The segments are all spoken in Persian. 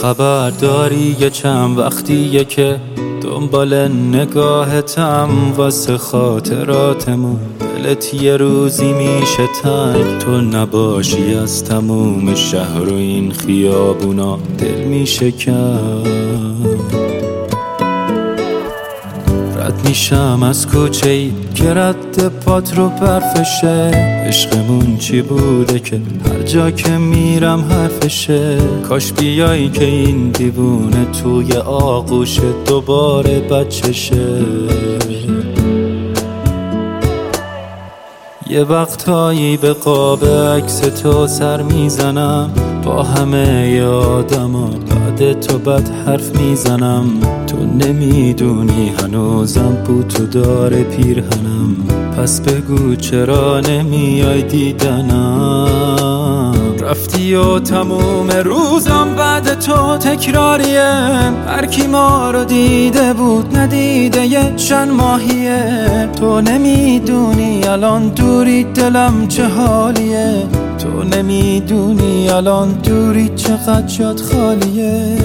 خبر داری یه چند وقتیه که دنبال نگاهتم واسه خاطراتمون. دلت یه روزی میشه تنگ تو نباشی، از تموم شهر و این خیابونا دل میشه کم. رد میشم از کوچه ای که رد پات رو برفشه. عشقمون چی بوده که هر جا که میرم حرفشه. کاش بیایی که این دیوونه توی آغوش دوباره بچشه. یه وقتایی به قاب عکس تو سر میزنم با همه آدما، بعد تو بد حرف میزنم. تو نمیدونی هنوزم بوتو داره پیرهنم، پس بگو چرا نمیای دیدنم. رفتی و تموم روزم بعد تو تکراریه. هر کی ما رو دیده بود ندیده یه چند ماهیه. تو نمیدونی الان دوری دلم چه حالیه. تو نمیدونی الان دوری چقدر جات خالیه.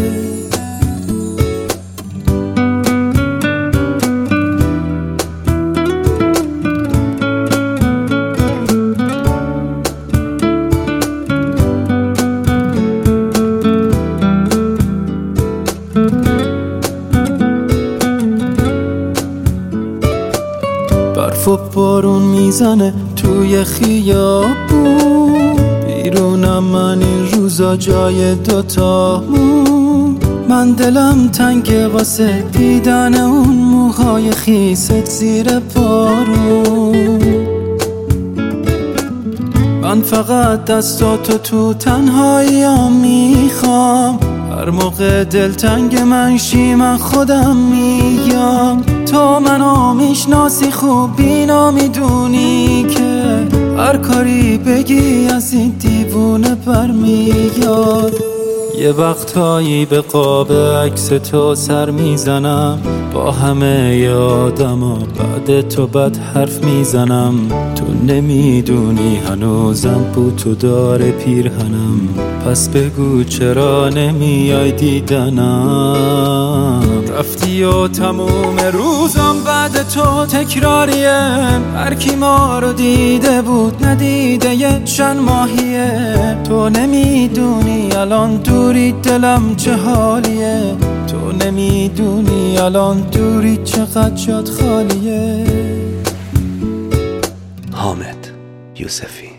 برف و بارون میزنه توی خیابون، بیرونم من این روزا جای دوتامون. من دلم تنگه واسه دیدن اون موهای خیست زیر بارون. من فقط دستاتو تو تنهاییام میخوام. هر موقع دلتنگ من شی من خودم میگم. تو منو میشناسی خوب بینا میدونی که هر کاری بگی از این دیوونه برمیاد. یه وقتایی به قاب عکس تو سر میزنم با همه آدما، بعد تو بد حرف میزنم. تو نمیدونی هنوزم بوتو داره پیرهنم، پس بگو چرا نمیای دیدنم. رفتی و تموم روزم بعد تو تکراریه. هر کی ما رو دیده بود ندیده یه چند ماهیه. تو نمیدونی الان دوری دلم چه حالیه. تو نمیدونی الان دوری چقدر جات خالیه. حامد یوسفی.